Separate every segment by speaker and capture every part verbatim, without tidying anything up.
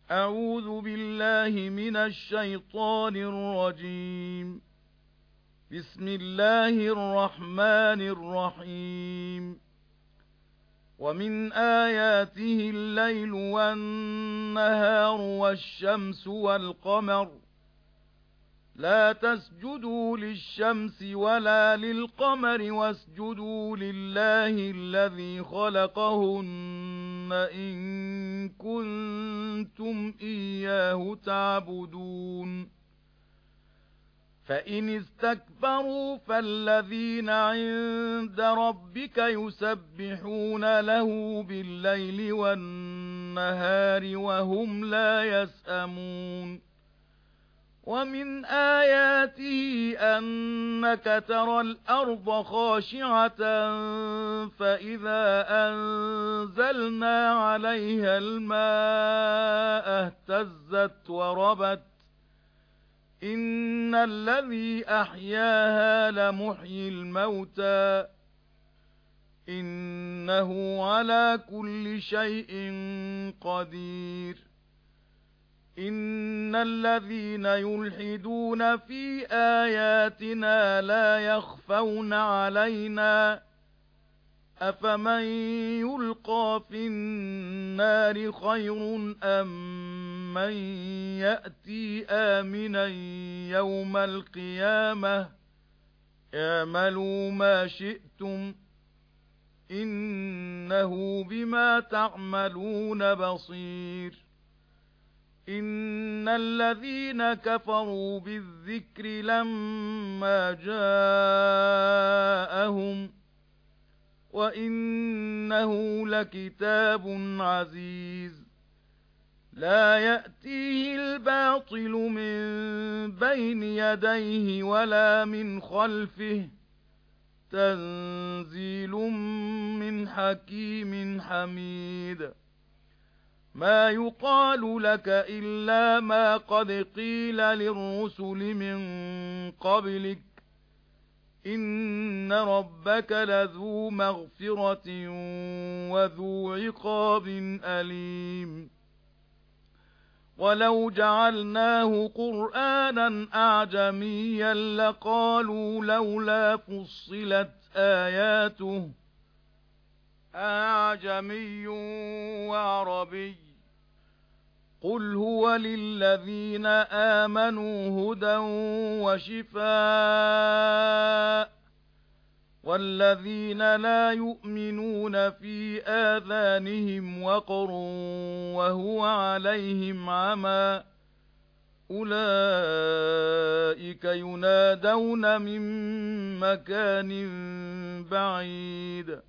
Speaker 1: أعوذ بالله من الشيطان الرجيم. بسم الله الرحمن الرحيم. ومن آياته الليل والنهار والشمس والقمر لا تسجدوا للشمس ولا للقمر واسجدوا لله الذي خلقهن إن كنتم إياه تعبدون فإن استكبروا فالذين عند ربك يسبحون له بالليل والنهار وهم لا يسأمون ومن آياته أنك ترى الأرض خاشعة فإذا أنزلنا عليها الماء اهتزت وربت إن الذي أحياها لمحيي الموتى إنه على كل شيء قدير إن الذين يلحدون في آياتنا لا يخفون علينا أفمن يلقى في النار خير أم من يأتي آمنا يوم القيامة اعملوا ما شئتم إنه بما تعملون بصير إن الذين كفروا بالذكر لما جاءهم وإنه لكتاب عزيز لا يأتيه الباطل من بين يديه ولا من خلفه تنزيل من حكيم حميد ما يقال لك إلا ما قد قيل للرسل من قبلك إن ربك لذو مغفرة وذو عقاب أليم ولو جعلناه قرآنا أعجميا لقالوا لولا فصلت آياته أعجمي وعربي قل هو للذين آمنوا هدى وشفاء والذين لا يؤمنون في آذانهم وقر وهو عليهم عمى أولئك ينادون من مكان بعيد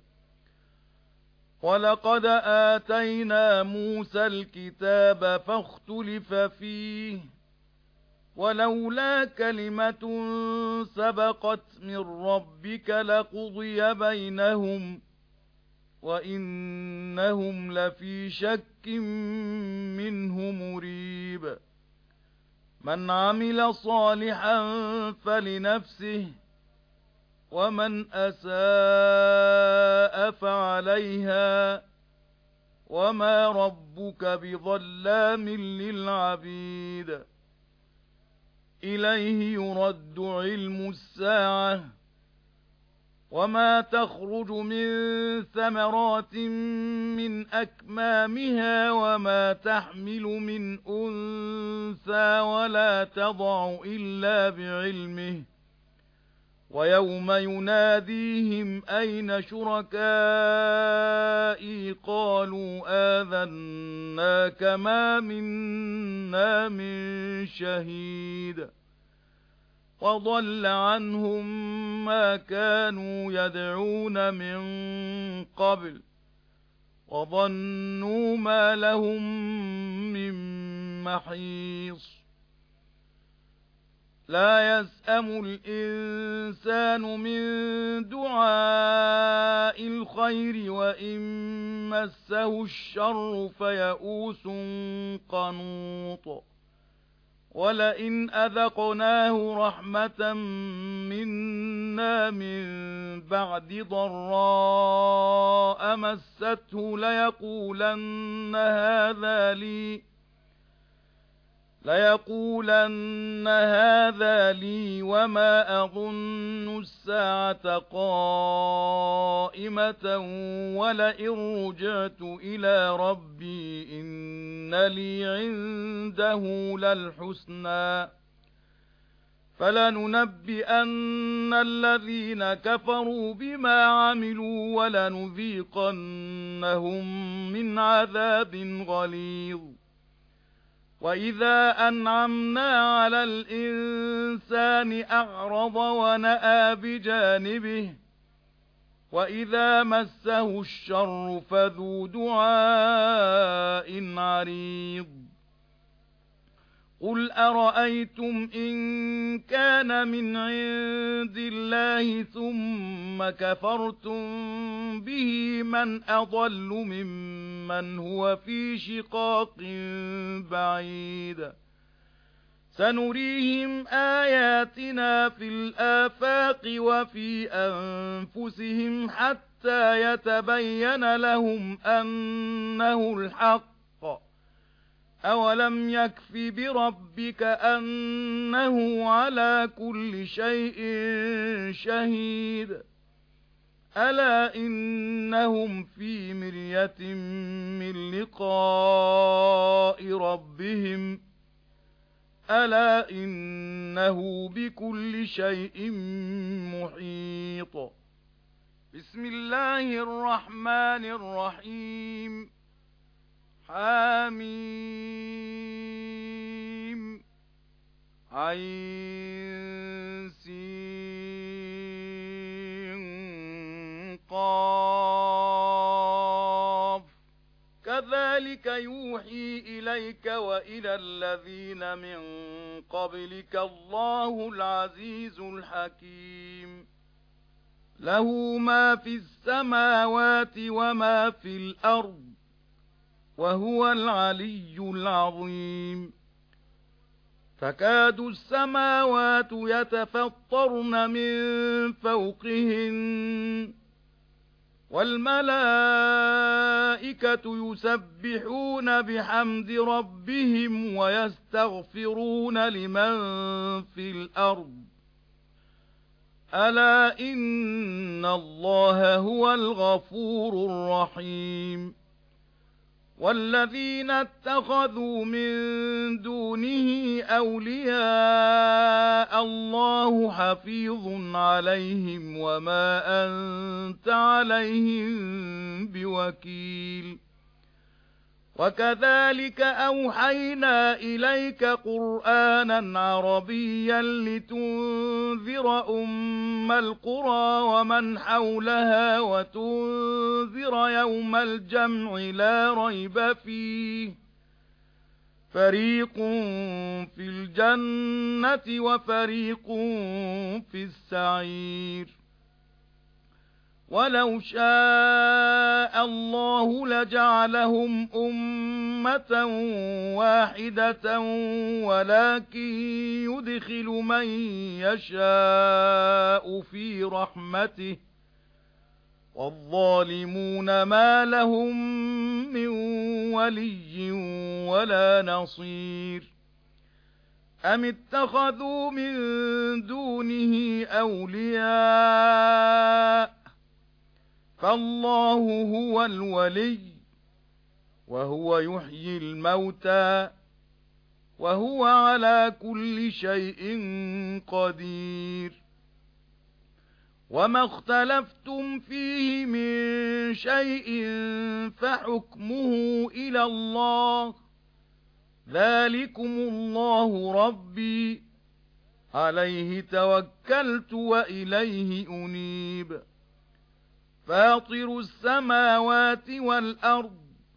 Speaker 1: ولقد آتينا موسى الكتاب فاختلف فيه ولولا كلمة سبقت من ربك لقضي بينهم وإنهم لفي شك منه مريب من عمل صالحا فلنفسه ومن أساء فعليها وما ربك بظلام للعبيد إليه يرد علم الساعة وما تخرج من ثمرات من أكمامها وما تحمل من أنثى ولا تضع إلا بعلمه ويوم يناديهم أين شركائي قالوا آذناك ما منا من شهيد وضل عنهم ما كانوا يدعون من قبل وظنوا ما لهم من محيص لا يسأم الإنسان من دعاء الخير وإن مسه الشر فيئوس قنوط ولئن أذقناه رحمة منا من بعد ضراء مسته ليقولن هذا لي ليقولن هذا لي وما أظن الساعة قائمة ولئن رجعت إلى ربي إن لي عنده للحسنى فلننبئن الذين كفروا بما عملوا ولنذيقنهم من عذاب غليظ وَإِذَا أَنْعَمْنَا عَلَى الْإِنسَانِ أَعْرَضَ وَنَأَىٰ بِجَانِبِهِ وَإِذَا مَسَّهُ الشَّرُّ فَذُو دُعَاءٍ عَرِيضٍ قُلْ أَرَأَيْتُمْ إِن كَانَ مِنْ عِندِ اللَّهِ ثُمَّ كَفَرْتُمْ بِهِ مَنْ أَضَلُّ مِمَّنْ هُوَ فِي شِقَاقٍ بَعِيدٍ سَنُرِيهِمْ آيَاتِنَا فِي الْآفَاقِ وَفِي أَنفُسِهِمْ حَتَّى يَتَبَيَّنَ لَهُمْ أَنَّهُ الْحَقُّ أَوَلَمْ يَكْفِ بِرَبِّكَ أَنَّهُ عَلَى كُلِّ شَيْءٍ شَهِيدٌ أَلَا إِنَّهُمْ فِي مِرْيَةٍ مِّن لِّقَاءِ رَبِّهِمْ أَلَا إِنَّهُ بِكُلِّ شَيْءٍ مُحِيطٌ بسم الله الرحمن الرحيم حاميم عين سين قاف كذلك يوحي إليك وإلى الذين من قبلك الله العزيز الحكيم له ما في السماوات وما في الأرض وهو العلي العظيم تكاد السماوات يتفطرن من فوقهن والملائكة يسبحون بحمد ربهم ويستغفرون لمن في الأرض ألا إن الله هو الغفور الرحيم والذين اتخذوا من دونه أولياء الله حفيظ عليهم وما أنت عليهم بوكيل وكذلك أوحينا إليك قرآنا عربيا لتنذر أم القرى ومن حولها وتنذر يوم الجمع لا ريب فيه فريق في الجنة وفريق في السعير ولو شاء الله لجعلهم أمة واحدة ولكن يدخل من يشاء في رحمته والظالمون ما لهم من ولي ولا نصير أم اتخذوا من دونه أولياء فالله هو الولي وهو يحيي الموتى وهو على كل شيء قدير وما اختلفتم فيه من شيء فحكمه إلى الله ذلكم الله ربي عليه توكلت وإليه أنيب فاطر السماوات والأرض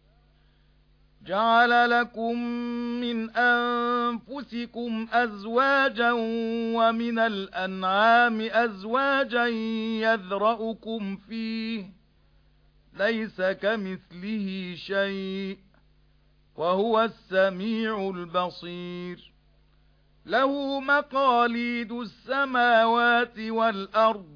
Speaker 1: جعل لكم من أنفسكم أزواجا ومن الأنعام أزواجا يذرأكم فيه ليس كمثله شيء وهو السميع البصير له مقاليد السماوات والأرض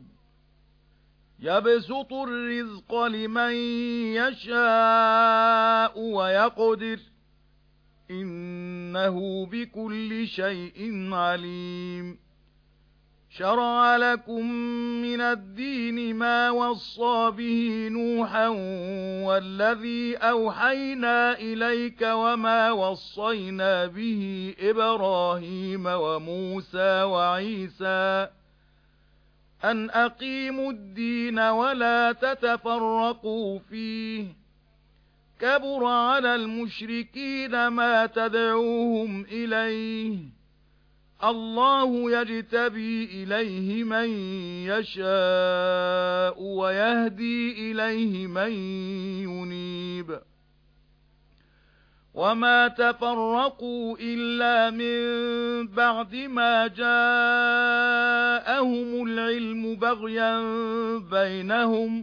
Speaker 1: يبسط الرزق لمن يشاء ويقدر إنه بكل شيء عليم شرع لكم من الدين ما وصى به نوحا والذي أوحينا إليك وما وصينا به إبراهيم وموسى وعيسى أن أقيموا الدين ولا تتفرقوا فيه كبر على المشركين ما تدعوهم إليه الله يجتبي إليه من يشاء ويهدي إليه من ينيب وما تفرقوا إلا من بعد ما جاءهم العلم بغيا بينهم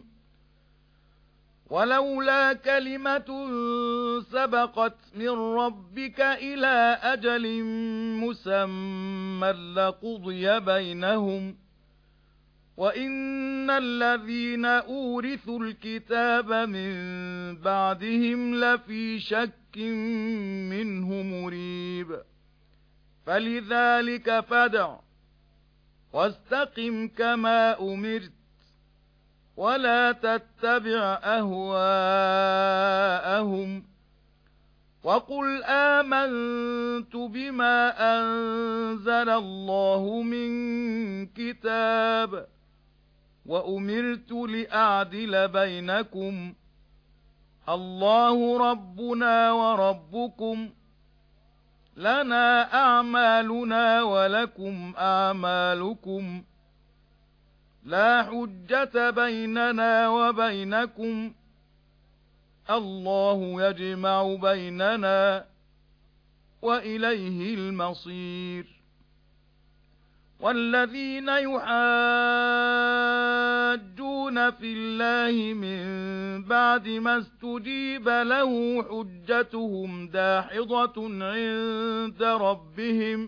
Speaker 1: ولولا كلمة سبقت من ربك إلى أجل مسمى لقضي بينهم وإن الذين أورثوا الكتاب من بعدهم لفي شك منه مريب فلذلك فادع واستقم كما أمرت ولا تتبع أهواءهم وقل آمنت بما أنزل الله من كتاب وأمرت لأعدل بينكم الله ربنا وربكم لنا أعمالنا ولكم أعمالكم لا حجة بيننا وبينكم الله يجمع بيننا وإليه المصير والذين يحاجون في الله من بعد ما استجيب له حجتهم داحضة عند ربهم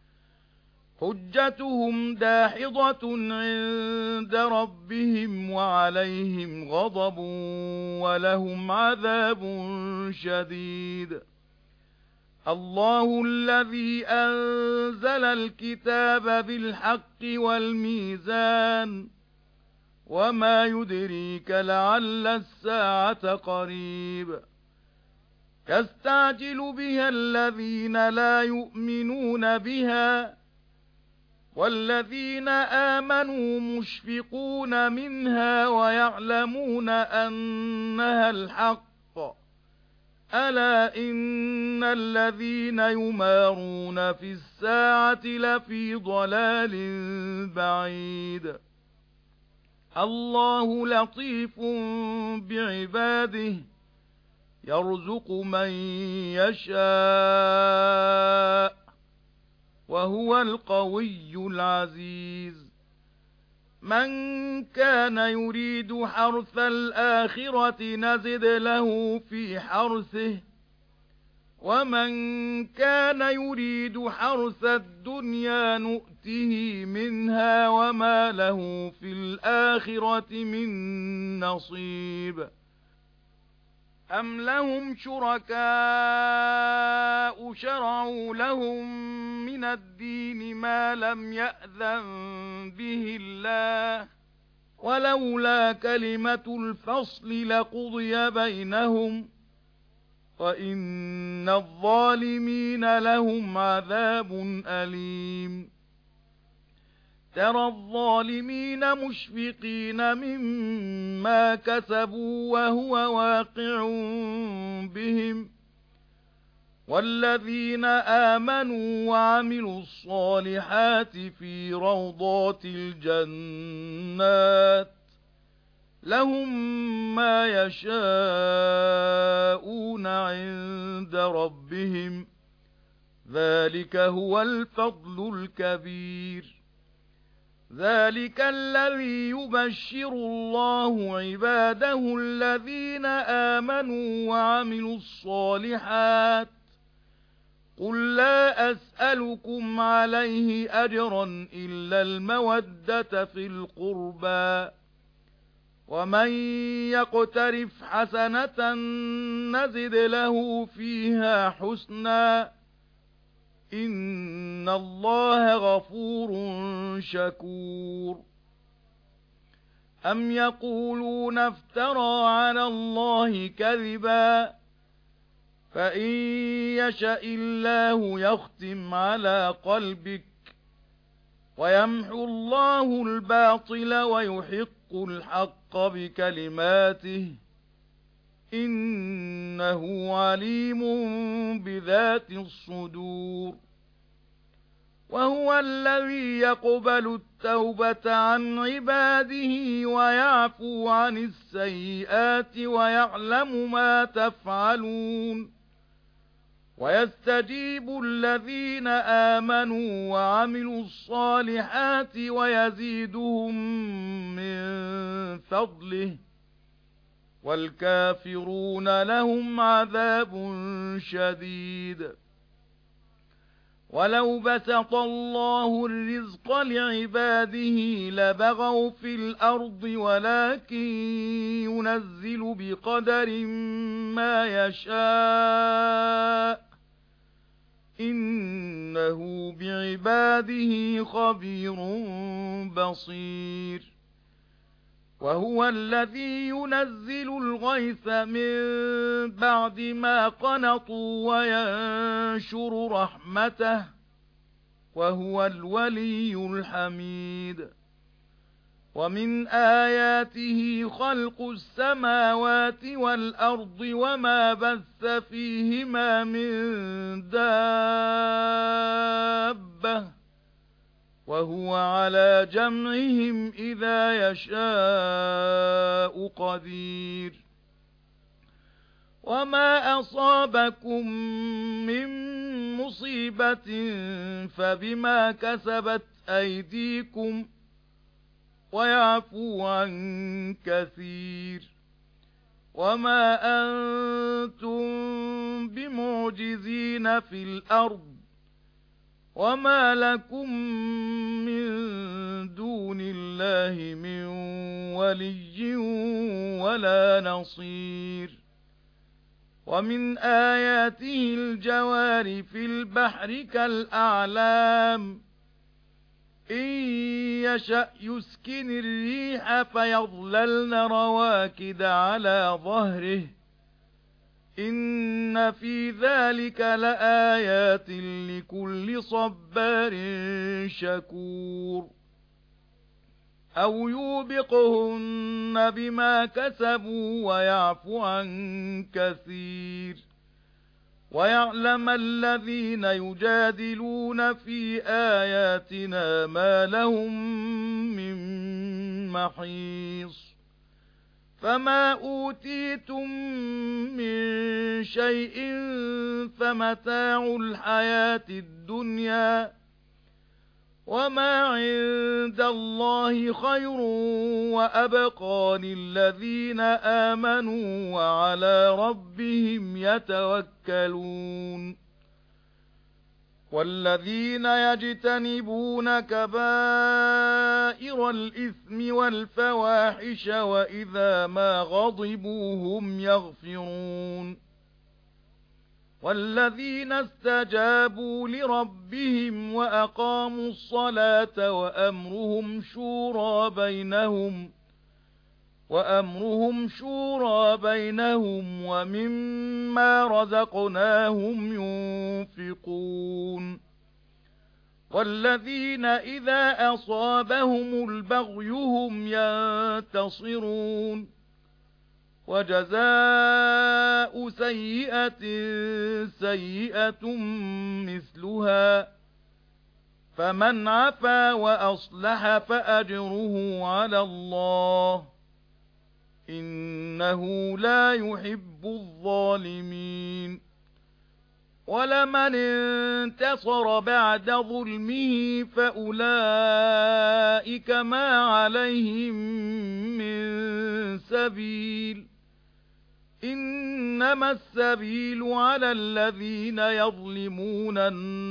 Speaker 1: حجتهم داحضة عند ربهم وعليهم غضب ولهم عذاب شديد الله الذي أنزل الكتاب بالحق والميزان وما يدريك لعل الساعة قريب يستعجل بها الذين لا يؤمنون بها والذين آمنوا مشفقون منها ويعلمون أنها الحق ألا إن الذين يمارون في الساعة لفي ضلال بعيد الله لطيف بعباده يرزق من يشاء وهو القوي العزيز من كان يريد حرث الآخرة نزد له في حرثه ومن كان يريد حرث الدنيا نؤته منها وما له في الآخرة من نصيب أم لهم شركاء شرعوا لهم من الدين ما لم يأذن به الله ولولا كلمة الفصل لقضي بينهم وإن الظالمين لهم عذاب أليم ترى الظالمين مشفقين مما كسبوا وهو واقع بهم والذين آمنوا وعملوا الصالحات في روضات الجنات لهم ما يشاءون عند ربهم ذلك هو الفضل الكبير ذلك الذي يبشر الله عباده الذين آمنوا وعملوا الصالحات قل لا أسألكم عليه أجرا إلا المودة في القربى ومن يقترف حسنة نزد له فيها حسنا إن الله غفور شكور أم يقولون افترى على الله كذبا فإن يشأ الله يختم على قلبك ويمحو الله الباطل ويحق الحق بكلماته إنه عليم بذات الصدور وهو الذي يقبل التوبة عن عباده ويعفو عن السيئات ويعلم ما تفعلون ويستجيب الذين آمنوا وعملوا الصالحات ويزيدهم من فضله والكافرون لهم عذاب شديد ولو بسط الله الرزق لعباده لبغوا في الأرض ولكن ينزل بقدر ما يشاء إنه بعباده خبير بصير وهو الذي ينزل الغيث من بعد ما قنطوا وينشر رحمته وهو الولي الحميد ومن آياته خلق السماوات والأرض وما بث فيهما من دابة وهو على جمعهم إذا يشاء قدير وما أصابكم من مصيبة فبما كسبت أيديكم ويعفو عن كثير وما أنتم بمعجزين في الأرض وما لكم من دون الله من ولي ولا نصير ومن آياته الجوار في البحر كالأعلام إن يشأ يسكن الريح فيظللن رواكد على ظهره إن في ذلك لآيات لكل صبار شكور أو يوبقهن بما كسبوا ويعفو عن كثير ويعلم الذين يجادلون في آياتنا ما لهم من محيص فما أوتيتم من شيء فمتاع الحياة الدنيا وما عند الله خير وأبقى للذين آمنوا وعلى ربهم يتوكلون والذين يجتنبون كبائر الإثم والفواحش وإذا ما غضبوا هم يغفرون والذين استجابوا لربهم وأقاموا الصلاة وأمرهم شورى بينهم وأمرهم شورى بينهم ومما رزقناهم ينفقون والذين إذا أصابهم البغي هم ينتصرون وجزاء سيئة سيئة مثلها فمن عفا وأصلح فأجره على الله إنه لا يحب الظالمين ولمن انتصر بعد ظلمه فأولئك ما عليهم من سبيل إنما السبيل على الذين يظلمون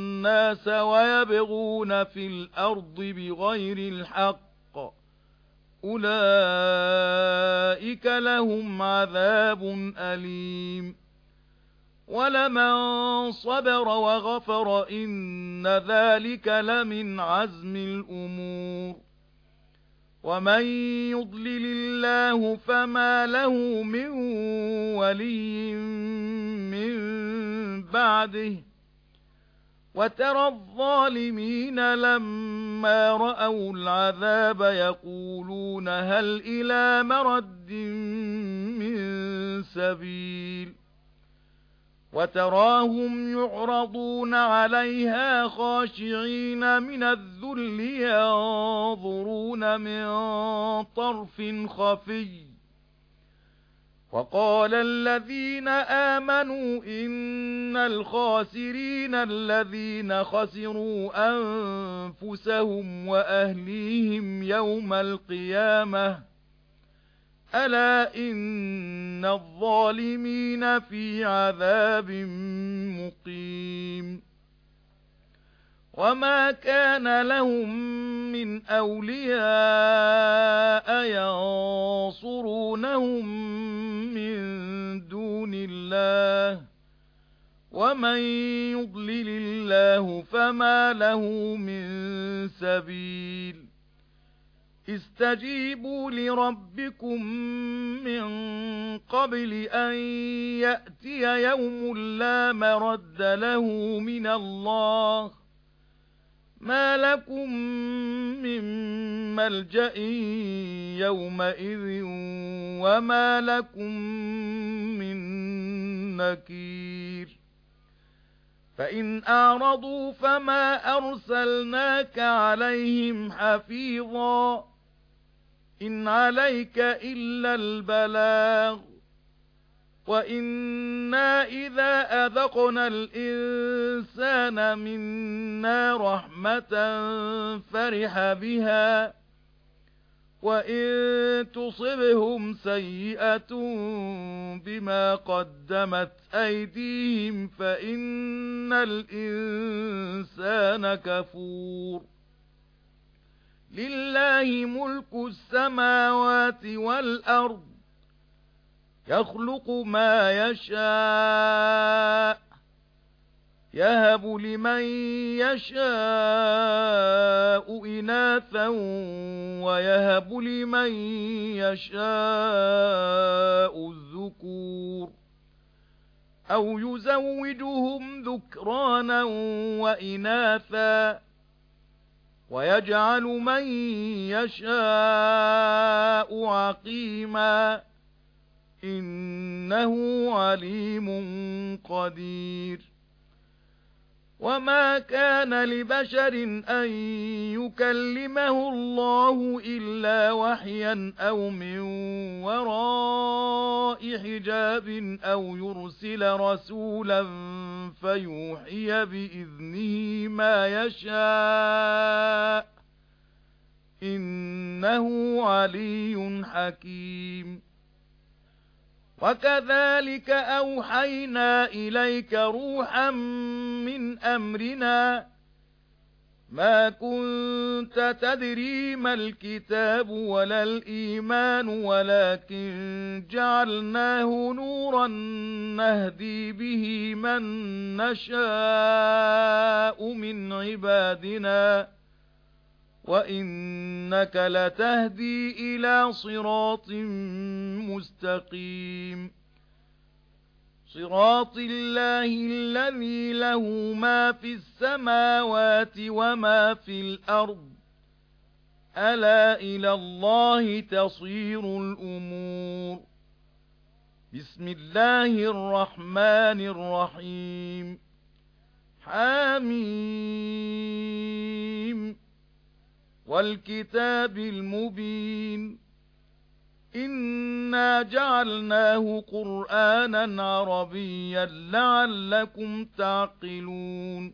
Speaker 1: الناس ويبغون في الأرض بغير الحق أولئك لهم عذاب أليم ولمن صبر وغفر إن ذلك لمن عزم الأمور ومن يضلل الله فما له من ولي من بعده وترى الظالمين لما رأوا العذاب يقولون هل إلى مرد من سبيل وتراهم يعرضون عليها خاشعين من الذل ينظرون من طرف خفي وقال الذين آمنوا إن الخاسرين الذين خسروا أنفسهم وأهليهم يوم القيامة ألا إن الظالمين في عذاب مقيم وما كان لهم من أولياء ينصرونهم من دون الله ومن يضلل الله فما له من سبيل استجيبوا لربكم من قبل أن يأتي يوم لا مرد له من الله ما لكم من ملجأ يومئذ وما لكم من نكير فإن أعرضوا فما أرسلناك عليهم حفيظا إن عليك إلا البلاغ وإنا إذا أذقنا الإنسان منا رحمة فرح بها وإن تصبهم سيئة بما قدمت أيديهم فإن الإنسان كفور لله ملك السماوات والأرض يخلق ما يشاء يهب لمن يشاء إناثا ويهب لمن يشاء الذكور أو يزوجهم ذكرانا وإناثا ويجعل من يشاء عقيما إنه عليم قدير وما كان لبشر أن يكلمه الله إلا وحيا أو من وراء حجاب أو يرسل رسولا فيوحي بإذنه ما يشاء إنه علي حكيم وكذلك أوحينا إليك روحا من أمرنا ما كنت تدري ما الكتاب ولا الإيمان ولكن جعلناه نورا نهدي به من نشاء من عبادنا وإنك لتهدي إلى صراط مستقيم صراط الله الذي له ما في السماوات وما في الأرض ألا إلى الله تصير الأمور بسم الله الرحمن الرحيم حميم والكتاب المبين إنا جعلناه قرآنا عربيا لعلكم تعقلون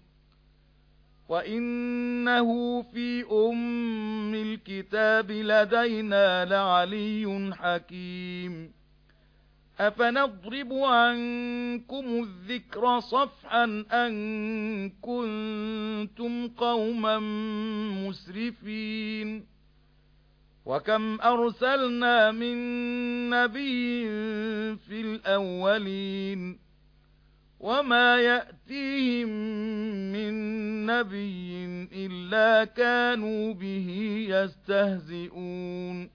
Speaker 1: وإنه في أم الكتاب لدينا لعلي حكيم أفنضرب عنكم الذكر صفحا أن كنتم قوما مسرفين وكم أرسلنا من نبي في الأولين وما يأتيهم من نبي إلا كانوا به يستهزئون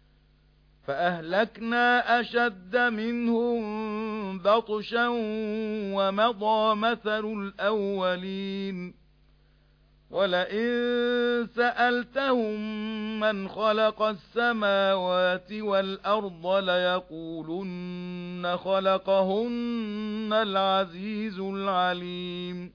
Speaker 1: فأهلكنا أشد منهم بطشا ومضى مثل الأولين ولئن سألتهم من خلق السماوات والأرض ليقولن خلقهن العزيز العليم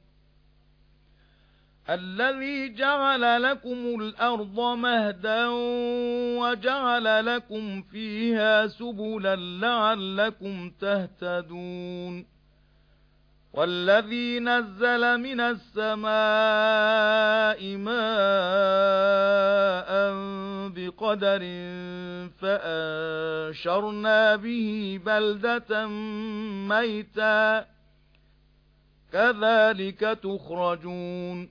Speaker 1: الذي جعل لكم الأرض مهدا وجعل لكم فيها سبلا لعلكم تهتدون والذي نزل من السماء ماء بقدر فأنشرنا به بلدة ميتا كذلك تخرجون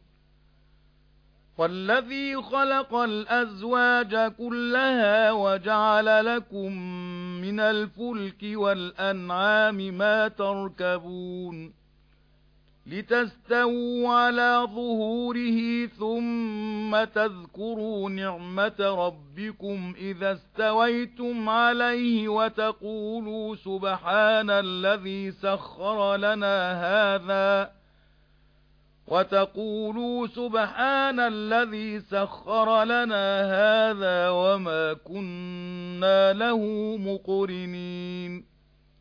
Speaker 1: والذي خلق الأزواج كلها وجعل لكم من الفلك والأنعام ما تركبون لتستووا على ظهوره ثم تذكروا نعمة ربكم إذا استويتم عليه وتقولوا سبحان الذي سخر لنا هذا وتقولوا سبحان الذي سخر لنا هذا وما كنا له مقرنين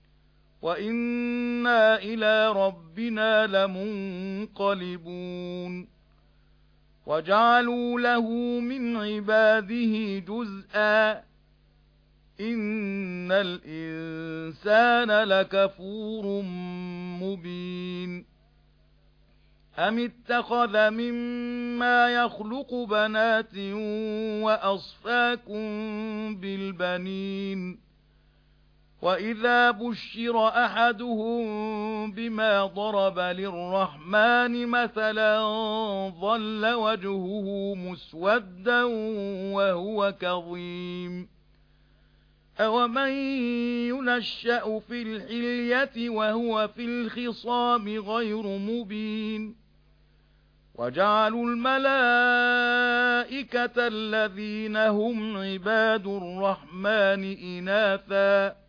Speaker 1: وإنا إلى ربنا لمنقلبون وجعلوا له من عباده جزءا إن الإنسان لكفور مبين أم اتخذ مما يخلق بنات وأصفاكم بالبنين وَإِذَا بُشِّرَ أَحَدُهُم بِمَا ضَرَبَ لِلرَّحْمَنِ مَثَلًا ظَلَّ وَجْهُهُ مُسْوَدًّا وَهُوَ كَظِيمٌ أَوَمَن يُنَشَّأُ فِي الْحِلْيَةِ وَهُوَ فِي الْخِصَامِ غَيْرُ مُبِينٍ وَجَعَلُوا الْمَلَائِكَةَ الَّذِينَ هُمْ عِبَادُ الرَّحْمَنِ إِنَاثًا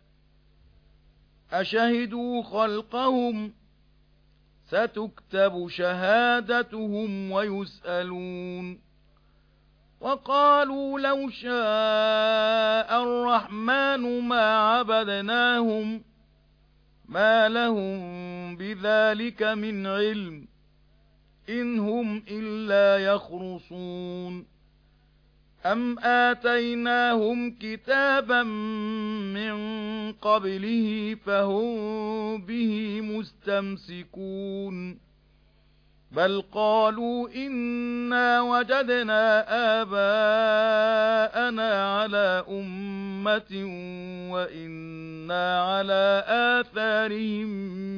Speaker 1: أشهدوا خلقهم ستكتب شهادتهم ويسألون وقالوا لو شاء الرحمن ما عبدناهم ما لهم بذلك من علم إن هم إلا يخرصون أم آتيناهم كتابا من قبله فهم به مستمسكون بل قالوا إنا وجدنا آباءنا على أمة وإنا على آثارهم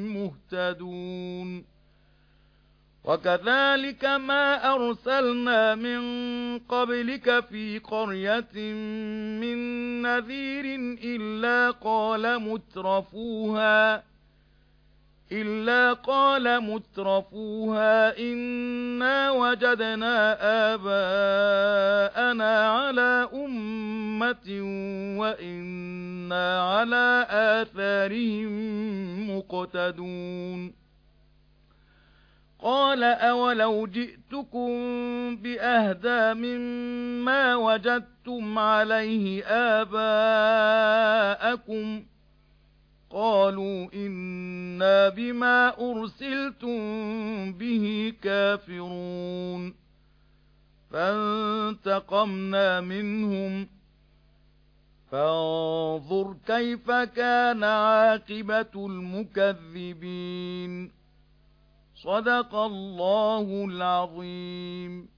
Speaker 1: مهتدون وَكَذَلِكَ مَا أَرْسَلْنَا مِن قَبْلِكَ فِي قَرْيَةٍ مِّن نَّذِيرٍ إِلَّا قَالَ مُتْرَفُوهَا إِلَّا قَالَ مُتْرَفُوهَا إِنَّا وَجَدْنَا آبَاءَنَا عَلَى أُمَّةٍ وَإِنَّا عَلَى آثَارِهِم مُّقْتَدُونَ قَالَ أَوَلَوْ جِئْتُكُم بِأَهْدَىٰ مِمَّا وَجَدتُّمْ عَلَيْهِ آبَاءَكُمْ قَالُوا إِنَّا بِمَا أُرْسِلْتُم بِهِ كَافِرُونَ فَانتَقَمْنَا مِنْهُمْ فَانظُرْ كَيْفَ كَانَ عَاقِبَةُ الْمُكَذِّبِينَ صدق الله العظيم.